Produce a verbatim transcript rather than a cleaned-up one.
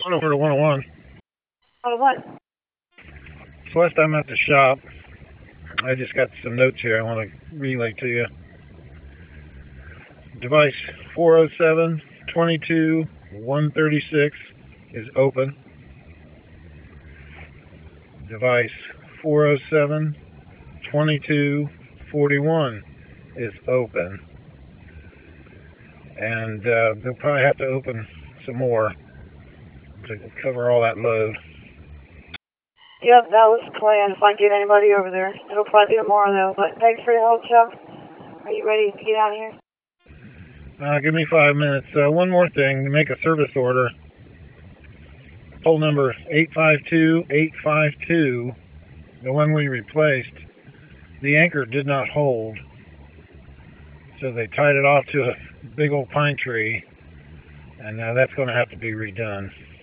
one over to one oh one. one oh one. Celeste, I'm at the shop. I just got some notes here I want to relay to you. Device four oh seven twenty-two one thirty-six is open. Device four oh seven twenty-two forty-one is open. And uh, they'll probably have to open some more to cover all that load. Yep, that was the plan, if I can get anybody over there. It'll probably be tomorrow, though. But thanks for your help, Chuck. Are you ready to get out of here? Uh, give me five minutes. Uh, one more thing, to make a service order. Pole number eight five two eight five two, the one we replaced, the anchor did not hold. So they tied it off to a big old pine tree, and uh, that's going to have to be redone.